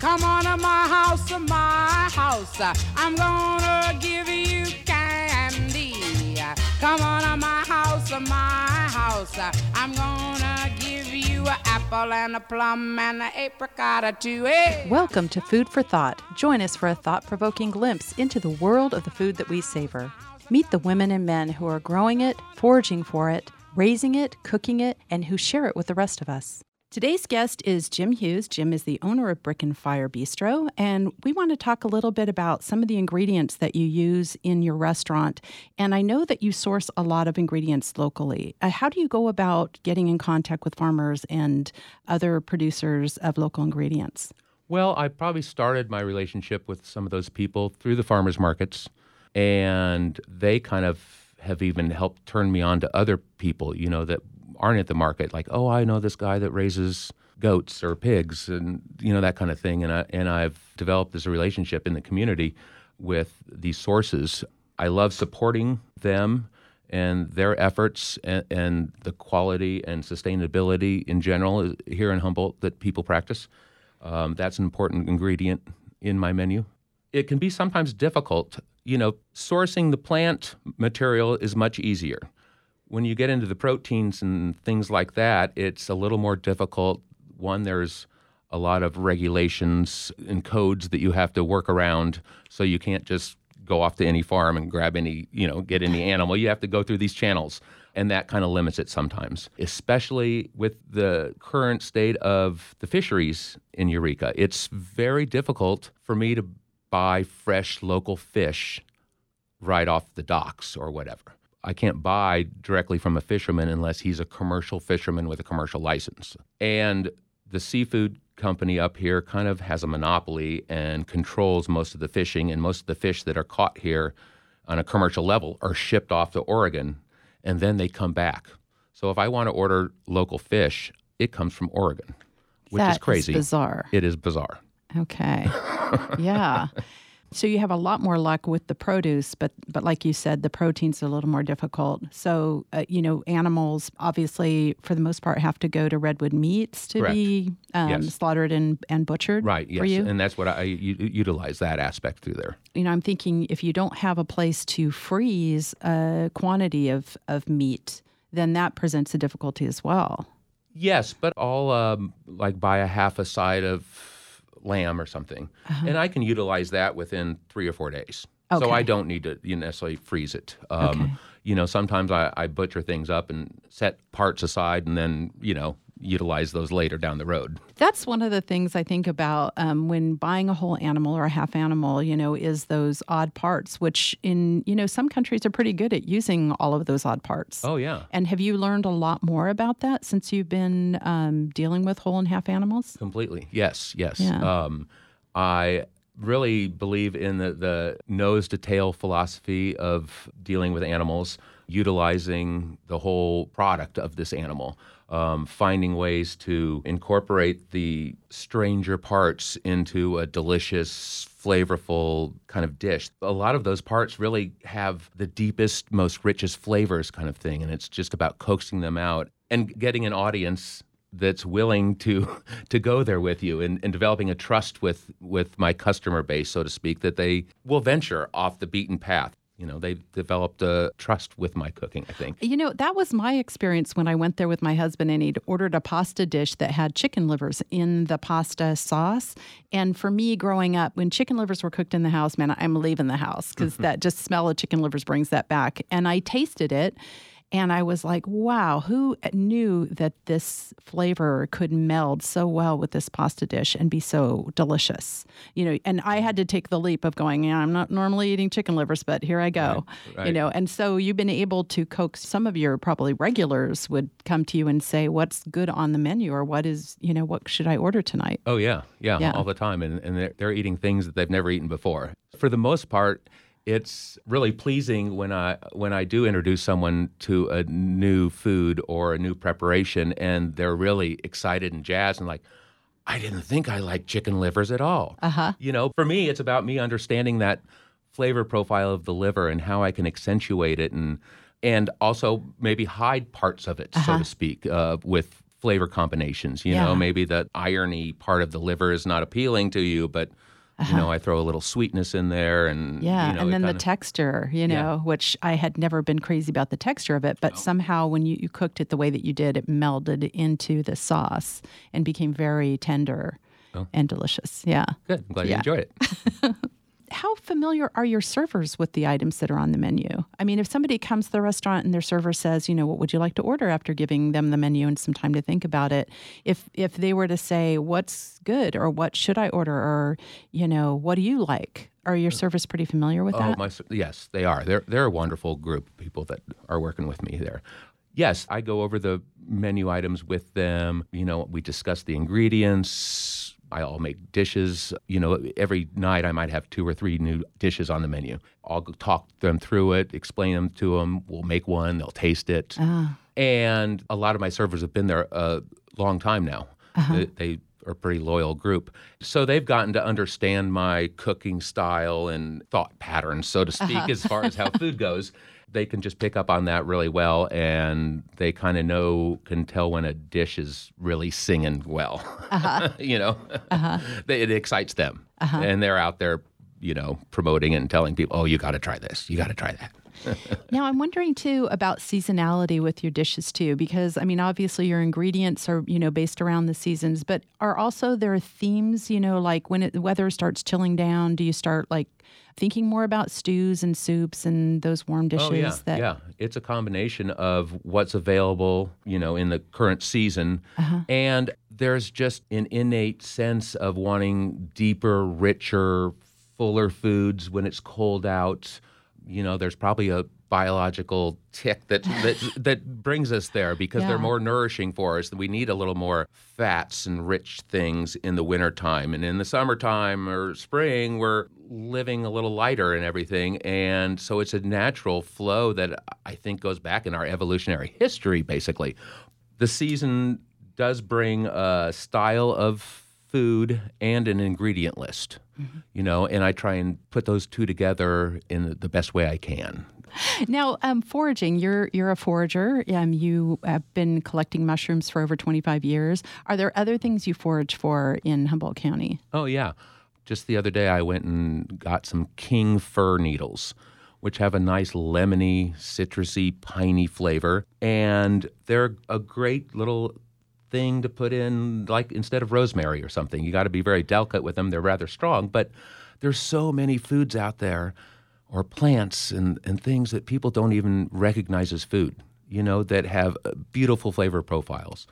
Come on to my house, my house. I'm gonna give you candy. Come on to my house, my house. I'm gonna give you an apple and a plum and an apricot or two. Hey. Welcome to Food for Thought. Join us for a thought-provoking glimpse into the world of the food that we savor. Meet the women and men who are growing it, foraging for it, raising it, cooking it, and who share it with the rest of us. Today's guest is Jim Hughes. Jim is the owner of Brick and Fire Bistro, and we want to talk a little bit about some of the ingredients that you use in your restaurant. And I know that you source a lot of ingredients locally. How do you go about getting in contact with farmers and other producers of local ingredients? Well, I probably started my relationship with some of those people through the farmers markets, and they kind of have even helped turn me on to other people, that aren't at the market, like, oh, I know this guy that raises goats or pigs and, that kind of thing. And I've developed this relationship in the community with these sources. I love supporting them and their efforts and the quality and sustainability in general here in Humboldt that people practice. That's an important ingredient in my menu. It can be sometimes difficult. Sourcing the plant material is much easier. When you get into the proteins and things like that, it's a little more difficult. One, there's a lot of regulations and codes that you have to work around, so you can't just go off to any farm and grab any, get any animal. You have to go through these channels, and that kind of limits it sometimes, especially with the current state of the fisheries in Eureka. It's very difficult for me to buy fresh local fish right off the docks or whatever. I can't buy directly from a fisherman unless he's a commercial fisherman with a commercial license. And the seafood company up here kind of has a monopoly and controls most of the fishing, and most of the fish that are caught here on a commercial level are shipped off to Oregon, and then they come back. So if I want to order local fish, it comes from Oregon, which is crazy. That is bizarre. It is bizarre. Okay. Yeah. So you have a lot more luck with the produce, but like you said, the proteins are a little more difficult. So, animals obviously, for the most part, have to go to Redwood Meats to Correct. be Yes. slaughtered and butchered. Right, yes. For you. And that's what I utilize that aspect through there. I'm thinking if you don't have a place to freeze a quantity of meat, then that presents a difficulty as well. Yes, but I'll buy a half a side of lamb or something, and I can utilize that within 3 or 4 days. Okay. So I don't need to necessarily freeze it. Okay. Sometimes I butcher things up and set parts aside and then, utilize those later down the road. That's one of the things I think about when buying a whole animal or a half animal, is those odd parts, which in, some countries are pretty good at using all of those odd parts. Oh, yeah. And have you learned a lot more about that since you've been dealing with whole and half animals? Completely. Yes. Yeah. I really believe in the nose-to-tail philosophy of dealing with animals, utilizing the whole product of this animal. Finding ways to incorporate the stranger parts into a delicious, flavorful kind of dish. A lot of those parts really have the deepest, most richest flavors kind of thing, and it's just about coaxing them out and getting an audience that's willing to go there with you and developing a trust with my customer base, so to speak, that they will venture off the beaten path. They've developed a trust with my cooking, I think. That was my experience when I went there with my husband, and he'd ordered a pasta dish that had chicken livers in the pasta sauce. And for me, growing up, when chicken livers were cooked in the house, man, I'm leaving the house because that just smell of chicken livers brings that back. And I tasted it. And I was like, wow, who knew that this flavor could meld so well with this pasta dish and be so delicious? And I had to take the leap of going, I'm not normally eating chicken livers, but here I go. Right. And so you've been able to coax some of your probably regulars would come to you and say, what's good on the menu, or what should I order tonight? Oh, yeah, all the time. And they're eating things that they've never eaten before. For the most part, it's really pleasing when I do introduce someone to a new food or a new preparation, and they're really excited and jazzed and like, I didn't think I liked chicken livers at all. For me, it's about me understanding that flavor profile of the liver and how I can accentuate it and also maybe hide parts of it, so to speak, with flavor combinations. You know, maybe the irony part of the liver is not appealing to you, but you know, I throw a little sweetness in there, and and then the texture, which I had never been crazy about the texture of it, but somehow when you cooked it the way that you did, it melded into the sauce and became very tender and delicious. Yeah, good. I'm glad you enjoyed it. How familiar are your servers with the items that are on the menu? I mean, if somebody comes to the restaurant and their server says, what would you like to order, after giving them the menu and some time to think about it, if they were to say, what's good, or what should I order, or, what do you like? Are your servers pretty familiar with that? Yes, they are. They're a wonderful group of people that are working with me there. Yes, I go over the menu items with them. We discuss the ingredients. I'll make dishes. Every night I might have 2 or 3 new dishes on the menu. I'll talk them through it, explain them to them. We'll make one. They'll taste it. And a lot of my servers have been there a long time now. They are a pretty loyal group. So they've gotten to understand my cooking style and thought patterns, so to speak, as far as how food goes. They can just pick up on that really well, and they kind of can tell when a dish is really singing well. It excites them. And they're out there, promoting it and telling people, oh, you got to try this. You got to try that. Now, I'm wondering, too, about seasonality with your dishes, too, because, obviously your ingredients are, based around the seasons, but are also there themes, like when the weather starts chilling down, do you start, thinking more about stews and soups and those warm dishes? Yeah. It's a combination of what's available, in the current season, and there's just an innate sense of wanting deeper, richer, fuller foods when it's cold out. There's probably a biological tick that brings us there, because they're more nourishing for us. We need a little more fats and rich things in the wintertime. And in the summertime or spring, we're living a little lighter and everything. And so it's a natural flow that I think goes back in our evolutionary history, basically. The season does bring a style of food and an ingredient list, and I try and put those two together in the best way I can. Now, foraging, you're a forager. You have been collecting mushrooms for over 25 years. Are there other things you forage for in Humboldt County? Oh, yeah. Just the other day, I went and got some king fir needles, which have a nice lemony, citrusy, piney flavor, and they're a great little thing to put in, instead of rosemary or something. You got to be very delicate with them. They're rather strong, but there's so many foods out there, or plants and things that people don't even recognize as food, that have beautiful flavor profiles.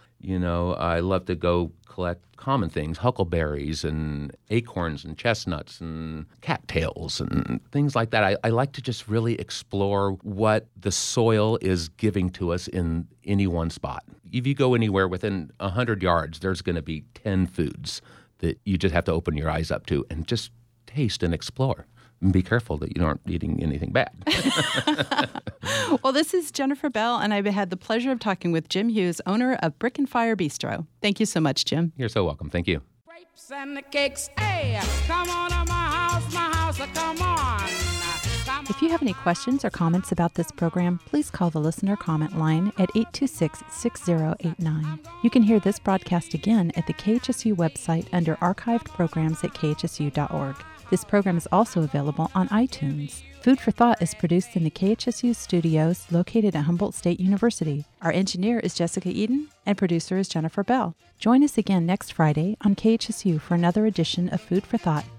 I love to go collect common things, huckleberries and acorns and chestnuts and cattails and things like that. I like to just really explore what the soil is giving to us in any one spot. If you go anywhere within 100 yards, there's going to be 10 foods that you just have to open your eyes up to and just taste and explore. And be careful that you aren't eating anything bad. Well, this is Jennifer Bell, and I've had the pleasure of talking with Jim Hughes, owner of Brick and Fire Bistro. Thank you so much, Jim. You're so welcome. Thank you. Grapes and the cakes, hey, come on to my house, come on. If you have any questions or comments about this program, please call the listener comment line at 826-6089. You can hear this broadcast again at the KHSU website under archived programs at khsu.org. This program is also available on iTunes. Food for Thought is produced in the KHSU studios located at Humboldt State University. Our engineer is Jessica Eden, and producer is Jennifer Bell. Join us again next Friday on KHSU for another edition of Food for Thought.